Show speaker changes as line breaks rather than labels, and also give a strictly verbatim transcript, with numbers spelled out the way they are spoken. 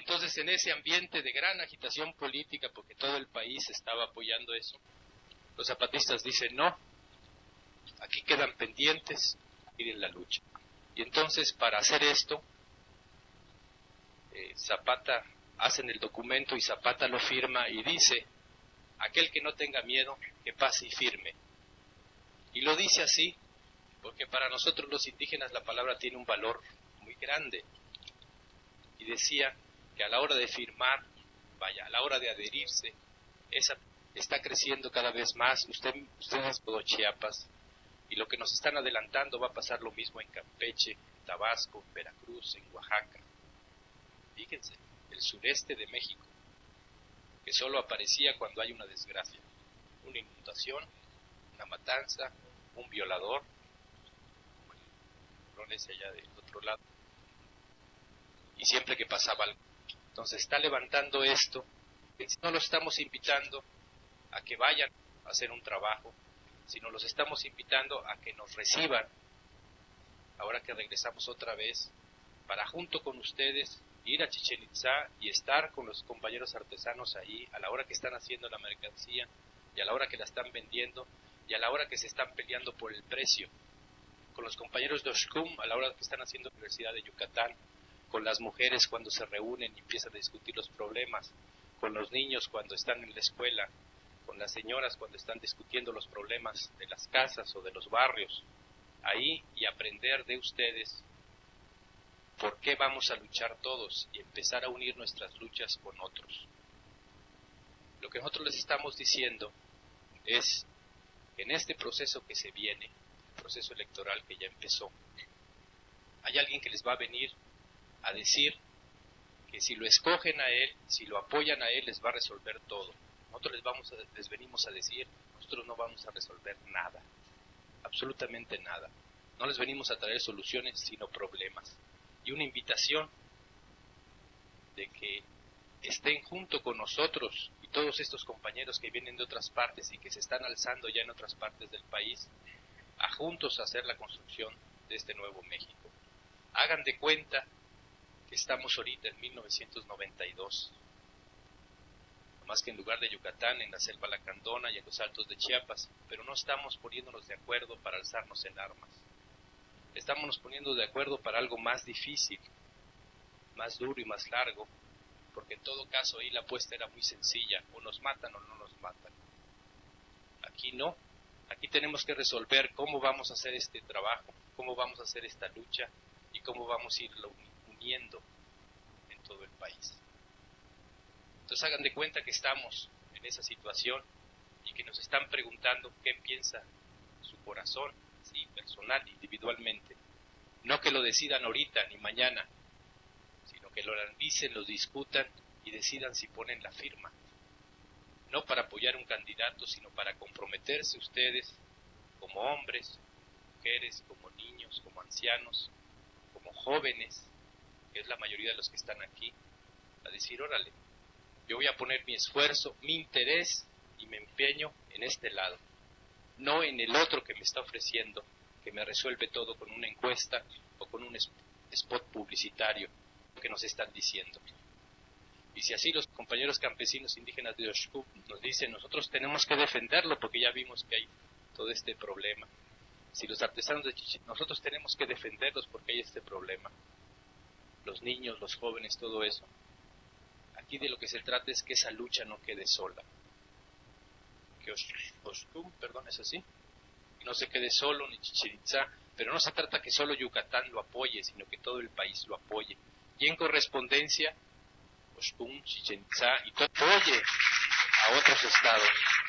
Entonces, en ese ambiente de gran agitación política, porque todo el país estaba apoyando eso, los zapatistas dicen, no, aquí quedan pendientes, miren la lucha. Y entonces, para hacer esto, eh, Zapata hacen el documento y Zapata lo firma y dice, aquel que no tenga miedo, que pase y firme. Y lo dice así, porque para nosotros los indígenas la palabra tiene un valor muy grande. Y decía que a la hora de firmar, vaya, a la hora de adherirse, esa está creciendo cada vez más. Usted, ustedes todo Chiapas, y lo que nos están adelantando va a pasar lo mismo en Campeche, en Tabasco, en Veracruz, en Oaxaca. Fíjense, el sureste de México, que solo aparecía cuando hay una desgracia, una inundación, una matanza, un violador, como el ese allá del otro lado, y siempre que pasaba algo. Entonces está levantando esto, no los estamos invitando a que vayan a hacer un trabajo, sino los estamos invitando a que nos reciban, ahora que regresamos otra vez, para junto con ustedes ir a Chichén Itzá y estar con los compañeros artesanos ahí, a la hora que están haciendo la mercancía, y a la hora que la están vendiendo, y a la hora que se están peleando por el precio, con los compañeros de Oshkum, a la hora que están haciendo la Universidad de Yucatán, con las mujeres cuando se reúnen y empiezan a discutir los problemas, con los niños cuando están en la escuela, con las señoras cuando están discutiendo los problemas de las casas o de los barrios, ahí, y aprender de ustedes por qué vamos a luchar todos y empezar a unir nuestras luchas con otros. Lo que nosotros les estamos diciendo es que en este proceso que se viene, el proceso electoral que ya empezó, hay alguien que les va a venir a decir que si lo escogen a él, si lo apoyan a él, les va a resolver todo. Nosotros les, vamos a, les venimos a decir, nosotros no vamos a resolver nada, absolutamente nada. No les venimos a traer soluciones, sino problemas. Y una invitación de que estén junto con nosotros y todos estos compañeros que vienen de otras partes y que se están alzando ya en otras partes del país, a juntos hacer la construcción de este nuevo México. Hagan de cuenta que estamos ahorita en mil novecientos noventa y dos, más que en lugar de Yucatán, en la selva lacandona y en los altos de Chiapas, pero no estamos poniéndonos de acuerdo para alzarnos en armas. Estamos poniendo de acuerdo para algo más difícil, más duro y más largo, porque en todo caso ahí la apuesta era muy sencilla, o nos matan o no nos matan. Aquí no, aquí tenemos que resolver cómo vamos a hacer este trabajo, cómo vamos a hacer esta lucha y cómo vamos a irlo uniendo en todo el país. Entonces hagan de cuenta que estamos en esa situación y que nos están preguntando qué piensa su corazón, sí, personal, individualmente. No que lo decidan ahorita ni mañana, sino que lo analicen, lo discutan y decidan si ponen la firma. No para apoyar un candidato, sino para comprometerse ustedes como hombres, mujeres, como niños, como ancianos, como jóvenes, que es la mayoría de los que están aquí, a decir, órale, yo voy a poner mi esfuerzo, mi interés y mi empeño en este lado, no en el otro que me está ofreciendo, que me resuelve todo con una encuesta o con un spot publicitario que nos están diciendo. Y si así los compañeros campesinos indígenas de Oshkup nos dicen, nosotros tenemos que defenderlo porque ya vimos que hay todo este problema. Si los artesanos de Chichén, nosotros tenemos que defenderlos porque hay este problema. Los niños, los jóvenes, todo eso. Aquí de lo que se trata es que esa lucha no quede sola. Que Oshkup, perdón, es así, y no se quede solo ni Chichén Itzá, pero no se trata que solo Yucatán lo apoye, sino que todo el país lo apoye. Y en correspondencia, Oshkup, Chichén Itzá y todo apoye a otros estados.